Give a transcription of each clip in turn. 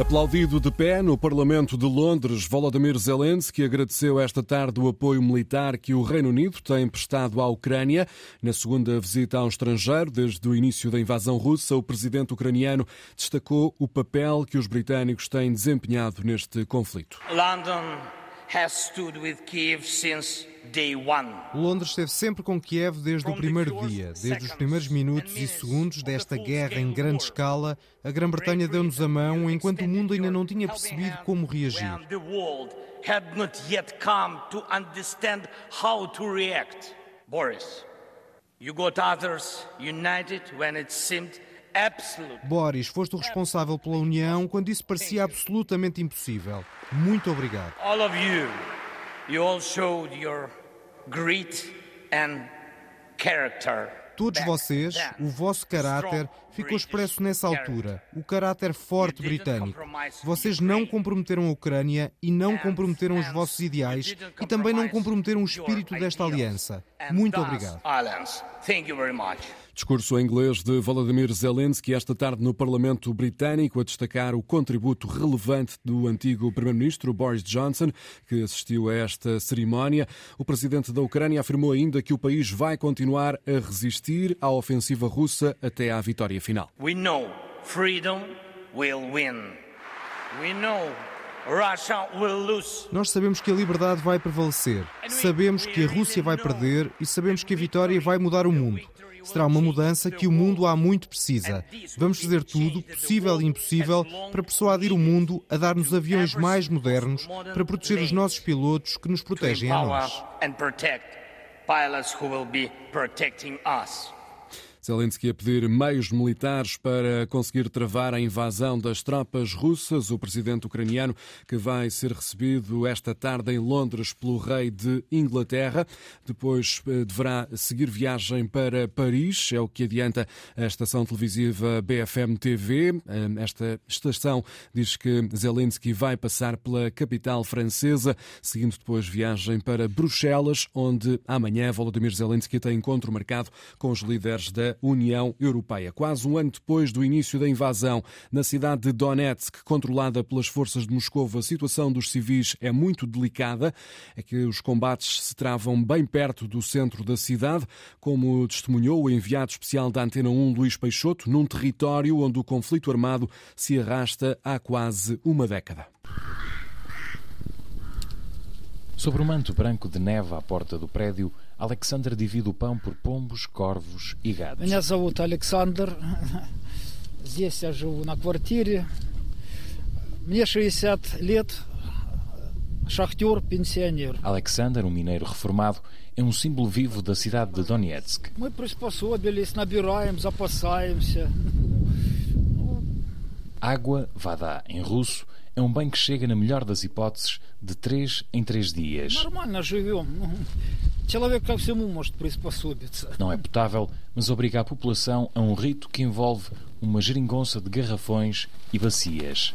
Aplaudido de pé no Parlamento de Londres, Volodymyr Zelensky agradeceu esta tarde o apoio militar que o Reino Unido tem prestado à Ucrânia. Na segunda visita ao estrangeiro, desde o início da invasão russa, o presidente ucraniano destacou o papel que os britânicos têm desempenhado neste conflito. Londres esteve sempre com Kiev desde o primeiro dia, desde os primeiros minutos e segundos desta guerra em grande escala. A Grã-Bretanha deu-nos a mão enquanto o mundo ainda não tinha percebido como reagir. Boris, foste o responsável pela União quando isso parecia absolutamente impossível. Muito obrigado. You all showed your grit and character. Todos vocês, o vosso caráter ficou expresso nessa altura, o caráter forte britânico. Vocês não comprometeram a Ucrânia e não comprometeram os vossos ideais e também não comprometeram o espírito desta aliança. Muito obrigado. Discurso em inglês de Volodymyr Zelensky esta tarde no Parlamento Britânico, a destacar o contributo relevante do antigo Primeiro-Ministro Boris Johnson, que assistiu a esta cerimónia. O presidente da Ucrânia afirmou ainda que o país vai continuar a resistir à ofensiva russa até à vitória final. We know freedom will win. We know Russia will lose. Nós sabemos que a liberdade vai prevalecer, sabemos que a Rússia vai perder e sabemos que a vitória vai mudar o mundo. Será uma mudança que o mundo há muito precisa. Vamos fazer tudo, possível e impossível, para persuadir o mundo a dar-nos aviões mais modernos para proteger os nossos pilotos que nos protegem a nós. Zelensky a pedir meios militares para conseguir travar a invasão das tropas russas. O presidente ucraniano, que vai ser recebido esta tarde em Londres pelo rei de Inglaterra. Depois deverá seguir viagem para Paris, é o que adianta a estação televisiva BFM TV. Esta estação diz que Zelensky vai passar pela capital francesa, seguindo depois viagem para Bruxelas, onde amanhã Volodymyr Zelensky tem encontro marcado com os líderes da União Europeia. Quase um ano depois do início da invasão, na cidade de Donetsk, controlada pelas forças de Moscou, a situação dos civis é muito delicada. É que os combates se travam bem perto do centro da cidade, como testemunhou o enviado especial da Antena 1, Luís Peixoto, num território onde o conflito armado se arrasta há quase uma década. Sobre o manto branco de neve à porta do prédio, Alexander divide o pão por pombos, corvos e gatos. Меня зовут Александр. Здесь я живу на квартире. Мне 60 лет. Шахтер, пенсионер. Alexander, um mineiro reformado, é um símbolo vivo da cidade de Donetsk. Мы приспособились, набираем, запасаемся. Água, vada, em russo, é um bem que chega, na melhor das hipóteses, de 3 em 3 dias. Нормально живем. Человек ко всему может приспособиться. Não é potável, mas obriga a população a um rito que envolve uma geringonça de garrafões e bacias.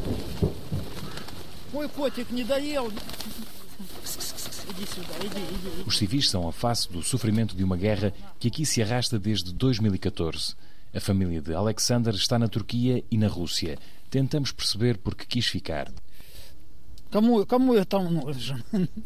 Мой котик не доел. Иди сюда, иди. Os civis são a face do sofrimento de uma guerra que aqui se arrasta desde 2014. A família de Alexander está na Turquia e na Rússia. Tentamos perceber por que quis ficar. Кому я там нужен?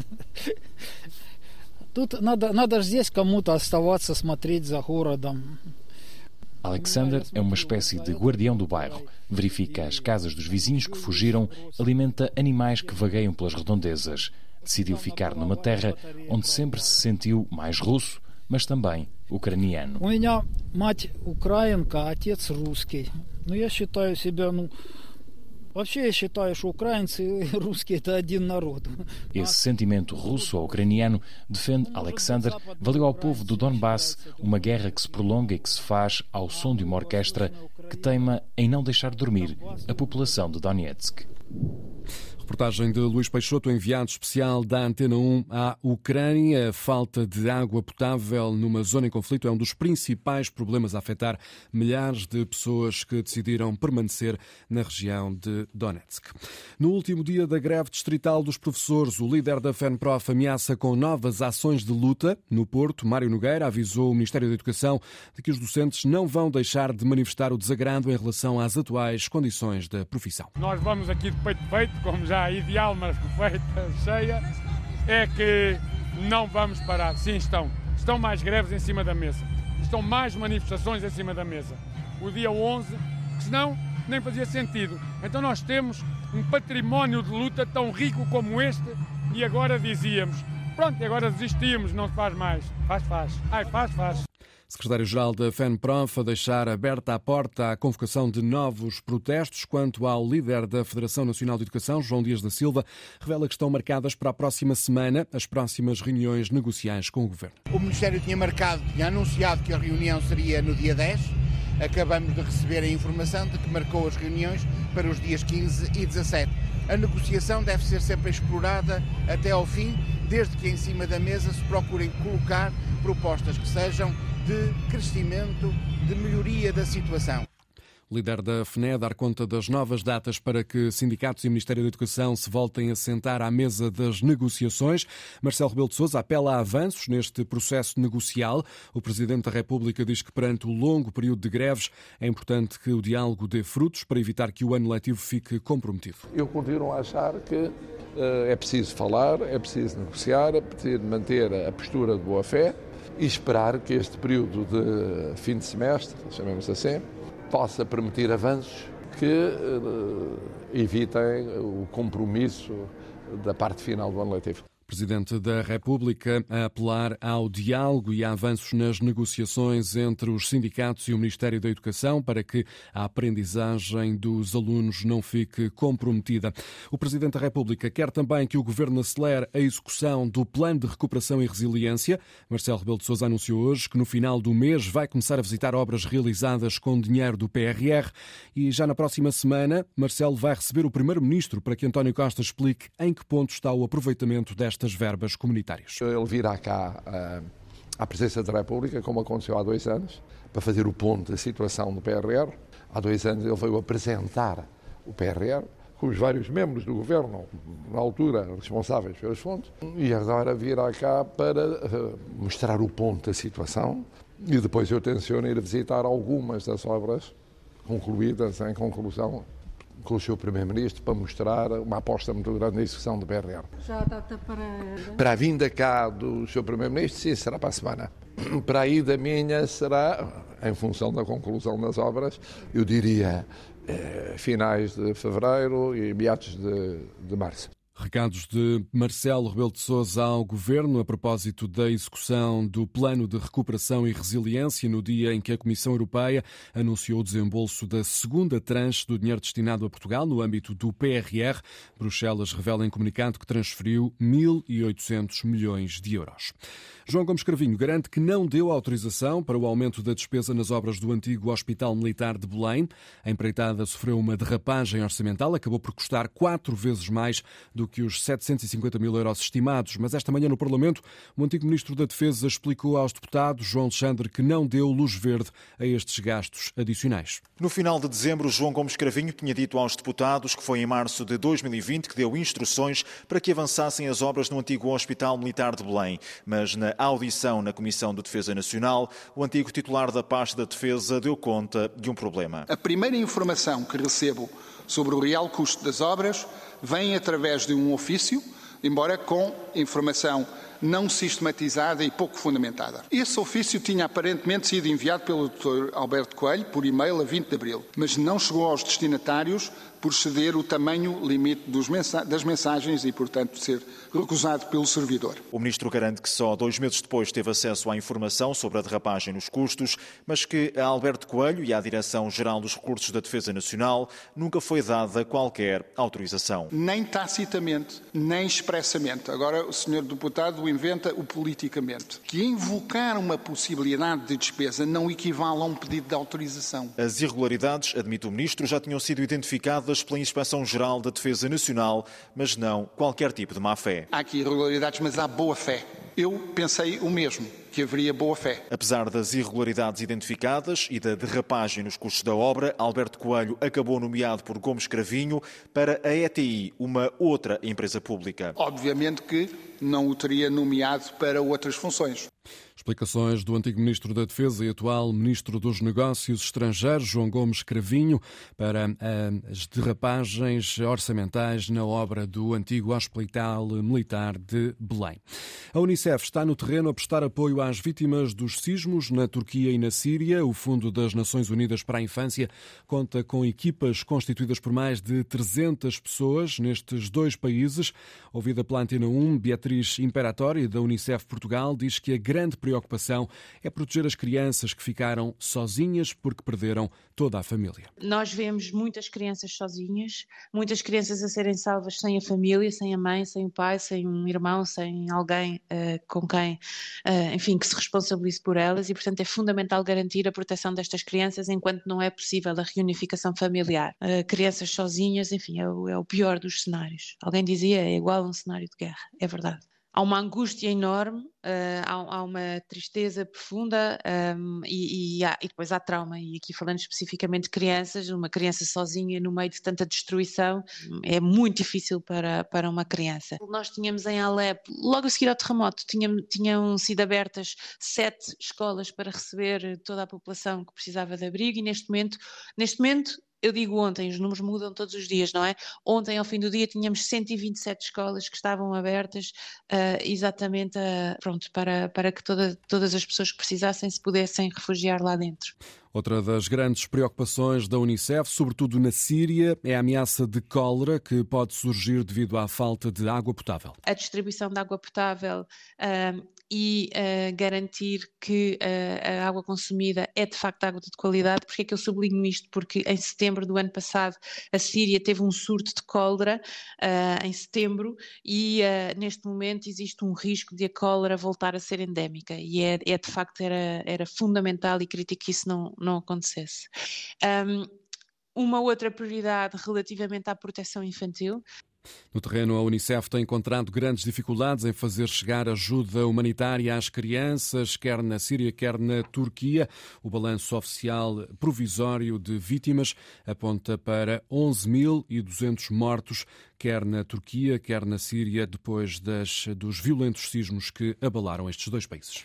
Тут надо здесь кому-то оставаться, смотреть за городом. Alexander é uma espécie de guardião do bairro. Verifica as casas dos vizinhos que fugiram, alimenta animais que vagueiam pelas redondezas. Decidiu ficar numa terra onde sempre se sentiu mais russo, mas também ucraniano. У меня мать украинка, отец русский. Но я считаю себя, Вообще я считаю, что украинцы и русские это один народ. Esse sentimento russo ou ucraniano, defende Alexander, valeu ao povo do Donbass uma guerra que se prolonga e que se faz ao som de uma orquestra que teima em não deixar dormir a população de Donetsk. Reportagem de Luís Peixoto, enviado especial da Antena 1 à Ucrânia. A falta de água potável numa zona em conflito é um dos principais problemas a afetar milhares de pessoas que decidiram permanecer na região de Donetsk. No último dia da greve distrital dos professores, o líder da FENPROF ameaça com novas ações de luta. No Porto, Mário Nogueira avisou o Ministério da Educação de que os docentes não vão deixar de manifestar o desagrado em relação às atuais condições da profissão. Nós vamos aqui de peito feito, como já ideal, mas feita, cheia, é que não vamos parar. Sim, estão mais greves em cima da mesa, estão mais manifestações em cima da mesa. O dia 11, que senão nem fazia sentido. Então nós temos um património de luta tão rico como este e agora dizíamos, pronto, agora desistimos, não se faz mais. Faz. Secretário-Geral da FENPROF a deixar aberta a porta à convocação de novos protestos. Quanto ao líder da Federação Nacional de Educação, João Dias da Silva, revela que estão marcadas para a próxima semana as próximas reuniões negociais com o Governo. O Ministério tinha anunciado que a reunião seria no dia 10. Acabamos de receber a informação de que marcou as reuniões para os dias 15 e 17. A negociação deve ser sempre explorada até ao fim, desde que em cima da mesa se procurem colocar propostas que sejam de crescimento, de melhoria da situação. O líder da FNE dar conta das novas datas para que sindicatos e Ministério da Educação se voltem a sentar à mesa das negociações. Marcelo Rebelo de Sousa apela a avanços neste processo negocial. O Presidente da República diz que perante o longo período de greves é importante que o diálogo dê frutos para evitar que o ano letivo fique comprometido. Eu continuo a achar que é preciso falar, é preciso negociar, é preciso manter a postura de boa-fé e esperar que este período de fim de semestre, chamemos assim, possa permitir avanços que evitem o compromisso da parte final do ano letivo. Presidente da República a apelar ao diálogo e a avanços nas negociações entre os sindicatos e o Ministério da Educação para que a aprendizagem dos alunos não fique comprometida. O Presidente da República quer também que o Governo acelere a execução do Plano de Recuperação e Resiliência. Marcelo Rebelo de Sousa anunciou hoje que no final do mês vai começar a visitar obras realizadas com dinheiro do PRR e já na próxima semana Marcelo vai receber o Primeiro-Ministro para que António Costa explique em que ponto está o aproveitamento destas verbas comunitárias. Ele virá cá à Presidência da República, como aconteceu há 2 anos, para fazer o ponto da situação do PRR. Há 2 anos ele veio apresentar o PRR com os vários membros do Governo, na altura responsáveis pelas fontes, e agora virá cá para mostrar o ponto da situação e depois eu tenciono ir visitar algumas das obras concluídas em conclusão com o Sr. Primeiro-Ministro para mostrar uma aposta muito grande na execução do PRR. Já a data para a vinda cá do Sr. Primeiro-Ministro, sim, será para a semana. Para a ida minha será, em função da conclusão das obras, eu diria finais de fevereiro e meados de março. Recados de Marcelo Rebelo de Sousa ao Governo a propósito da execução do Plano de Recuperação e Resiliência no dia em que a Comissão Europeia anunciou o desembolso da segunda tranche do dinheiro destinado a Portugal no âmbito do PRR. Bruxelas revela em comunicado que transferiu 1.800 milhões de euros. João Gomes Cravinho garante que não deu autorização para o aumento da despesa nas obras do antigo Hospital Militar de Belém. A empreitada sofreu uma derrapagem orçamental, acabou por custar 4 vezes mais do que os 750 mil euros estimados. Mas esta manhã no Parlamento, o antigo Ministro da Defesa explicou aos deputados, João Alexandre, que não deu luz verde a estes gastos adicionais. No final de dezembro, João Gomes Cravinho tinha dito aos deputados que foi em março de 2020 que deu instruções para que avançassem as obras no antigo Hospital Militar de Belém. Mas na audição na Comissão de Defesa Nacional, o antigo titular da pasta da Defesa deu conta de um problema. A primeira informação que recebo sobre o real custo das obras vem através de um ofício, embora com informação não sistematizada e pouco fundamentada. Esse ofício tinha aparentemente sido enviado pelo Dr. Alberto Coelho por e-mail a 20 de abril, mas não chegou aos destinatários por exceder o tamanho limite das mensagens e, portanto, ser recusado pelo servidor. O Ministro garante que só 2 meses depois teve acesso à informação sobre a derrapagem nos custos, mas que a Alberto Coelho e à Direção-Geral dos Recursos da Defesa Nacional nunca foi dada qualquer autorização. Nem tacitamente, nem expressamente. Agora, o Sr. Deputado Estado inventa o politicamente, que invocar uma possibilidade de despesa não equivale a um pedido de autorização. As irregularidades, admite o Ministro, já tinham sido identificadas pela Inspeção-Geral da Defesa Nacional, mas não qualquer tipo de má-fé. Há aqui irregularidades, mas há boa-fé. Eu pensei o mesmo, que haveria boa-fé. Apesar das irregularidades identificadas e da derrapagem nos custos da obra, Alberto Coelho acabou nomeado por Gomes Cravinho para a ETI, uma outra empresa pública. Obviamente que não o teria nomeado para outras funções. Explicações do antigo Ministro da Defesa e atual Ministro dos Negócios Estrangeiros, João Gomes Cravinho, para as derrapagens orçamentais na obra do antigo Hospital Militar de Belém. A Unicef está no terreno a prestar apoio às vítimas dos sismos na Turquia e na Síria. O Fundo das Nações Unidas para a Infância conta com equipas constituídas por mais de 300 pessoas nestes dois países. Ouvida pela Antena 1, Beatriz Imperatori, da Unicef Portugal, diz que a grande preocupação é proteger as crianças que ficaram sozinhas porque perderam toda a família. Nós vemos muitas crianças sozinhas, muitas crianças a serem salvas sem a família, sem a mãe, sem o pai, sem um irmão, sem alguém com quem, enfim, que se responsabilize por elas, e portanto é fundamental garantir a proteção destas crianças enquanto não é possível a reunificação familiar. Crianças sozinhas, enfim, é o pior dos cenários. Alguém dizia, é igual a um cenário de guerra. É verdade. Há uma angústia enorme, há uma tristeza profunda e depois há trauma. E aqui falando especificamente de crianças, uma criança sozinha no meio de tanta destruição é muito difícil para uma criança. Nós tínhamos em Alepo, logo a seguir ao terremoto, tinham sido abertas 7 escolas para receber toda a população que precisava de abrigo, e neste momento eu digo ontem, os números mudam todos os dias, não é? Ontem, ao fim do dia, tínhamos 127 escolas que estavam abertas exatamente para que todas as pessoas que precisassem se pudessem refugiar lá dentro. Outra das grandes preocupações da Unicef, sobretudo na Síria, é a ameaça de cólera que pode surgir devido à falta de água potável. A distribuição de água potável e garantir que a água consumida é de facto água de qualidade. Porque é que eu sublinho isto? Porque em setembro do ano passado a Síria teve um surto de cólera em setembro e neste momento existe um risco de a cólera voltar a ser endémica, e de facto era fundamental e crítico que isso não acontecesse. Uma outra prioridade relativamente à proteção infantil. No terreno, a Unicef tem encontrado grandes dificuldades em fazer chegar ajuda humanitária às crianças, quer na Síria, quer na Turquia. O balanço oficial provisório de vítimas aponta para 11.200 mortos, quer na Turquia, quer na Síria, depois dos violentos sismos que abalaram estes dois países.